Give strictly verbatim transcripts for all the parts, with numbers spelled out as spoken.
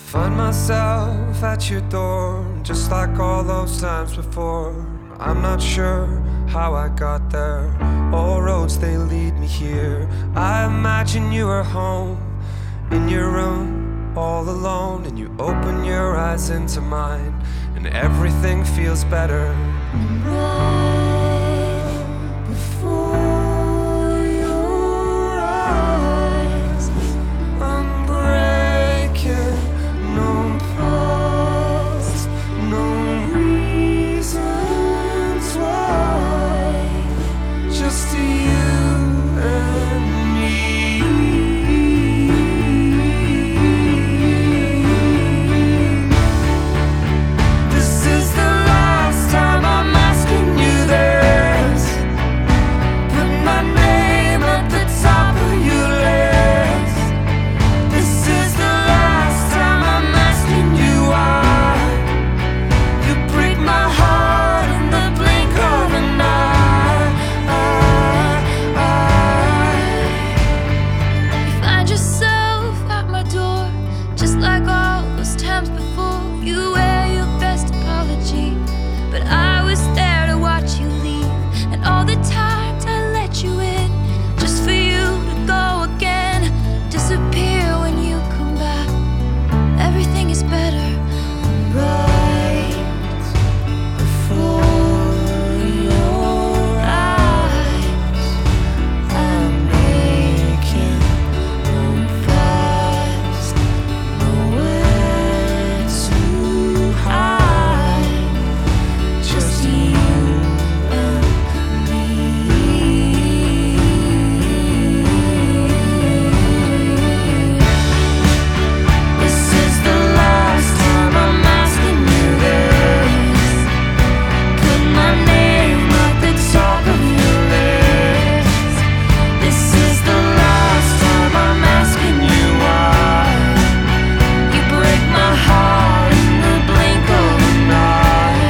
Find myself at your door, just like all those times before. I'm not sure how I got there. All roads, they lead me here. I imagine you are home, in your room, all alone, and you open your eyes into mine, and everything feels better. Right before your eyes, I'm breaking, no past, no reasons why. just you and me. This is the last time I'm asking you this. Put my name at the top of your list. This is the last time I'm asking you why. You break my heart in the blink of an eye. You find yourself at my door, just like all those times before. You wear your best apology, but I was there to watch you leave, and all the times I let you in, just for you to go again, disappear when you come back. Everything is better right before your eyes. I'm making no fast, nowhere to hide, just you and me. This is the last time I'm asking you this. Put my name at the top of your list. This is the last time I'm asking you why. You break my heart in the blink of an eye.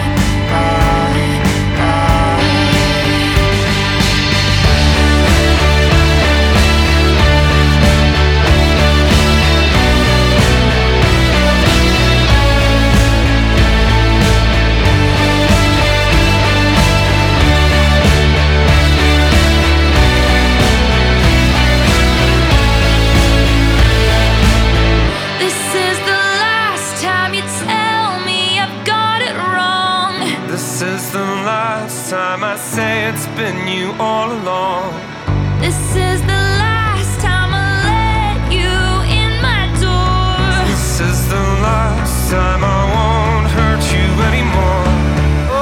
This is the last time you tell me I've got it wrong. This is the last time I say it's been you all along. This is the last time I let you in my door. This is the last time I won't hurt you anymore. Oh,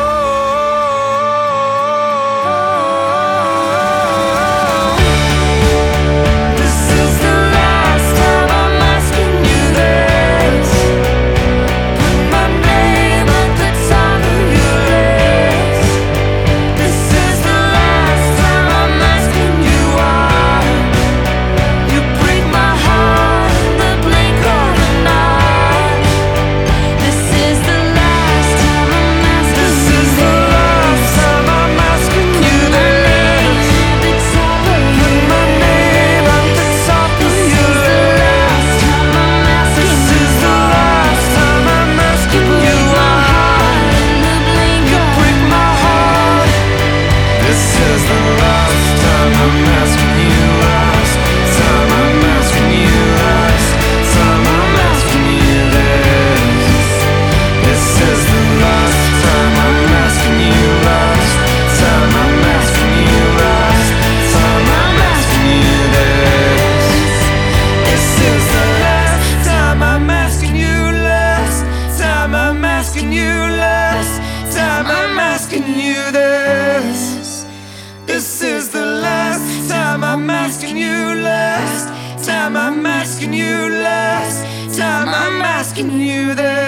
this is the last time I'm asking you this. Put my name at the top of your list. This is the last time I'm asking you why. You break my heart in the blink of an eye. This is the last time I'm asking. This is the last time I'm asking you this. The top of Put your my name at the top of your list. time I'm asking. This is the last time I'm asking you why. In the blink You of break my heart. This is the last time I'm asking you. Last time I'm asking you. Last time I'm asking you this. This is the last time I'm asking you. Last time I'm asking you. Last time I'm asking you this. This is the last time I'm asking you. Last time I'm asking you. Last time I'm asking you this. This is the last time I'm asking you. Last time I'm asking you. Last time I'm asking you this.